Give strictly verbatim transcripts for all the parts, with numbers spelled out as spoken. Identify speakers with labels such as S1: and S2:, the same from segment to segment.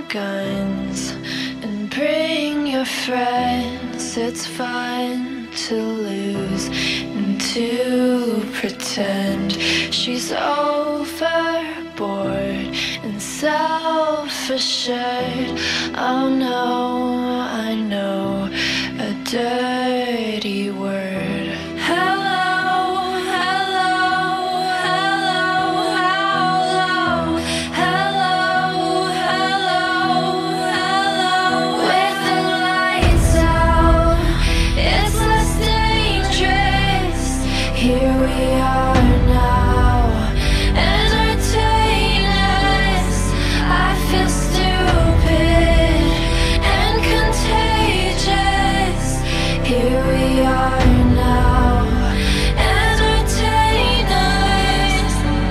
S1: guns and bring your friends. It's fun to lose and to pretend she's overboard and self-assured. Oh no, I know a dirty word. Hello, hello, hello, hello, hello, hello, hello. With the lights out, it's less dangerous. Here we are now, entertain us. I feel stupid and contagious. Here we are now, entertain us.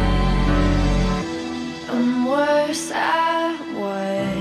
S1: I'm worse at what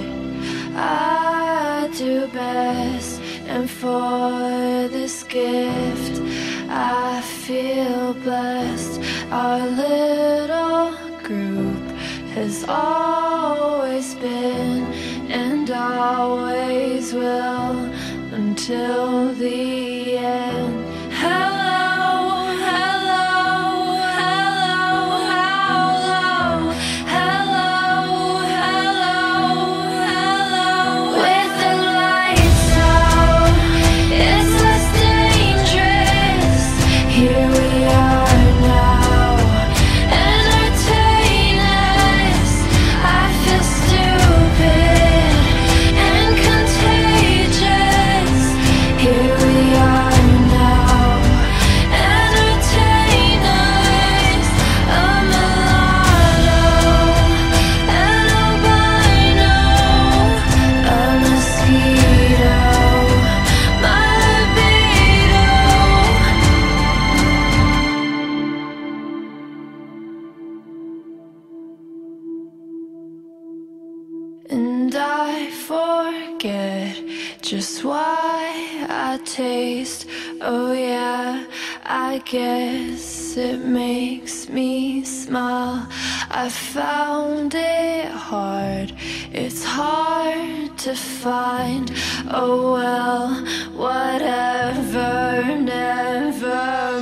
S1: I do best, and for this gift I feel blessed. Our little group has always been and always will until the end. Hello, hello, hello, hello, hello, hello, hello. With the lights out, it's less dangerous. Here we are now, entertain us. I feel stupid and contagious. Here we are now, entertain us. A mulatto, an albino, a mosquito, my libido. And I forget just why I taste. Oh yeah, I guess it makes me smile. I found it hard, it's hard to find. Oh well, whatever, never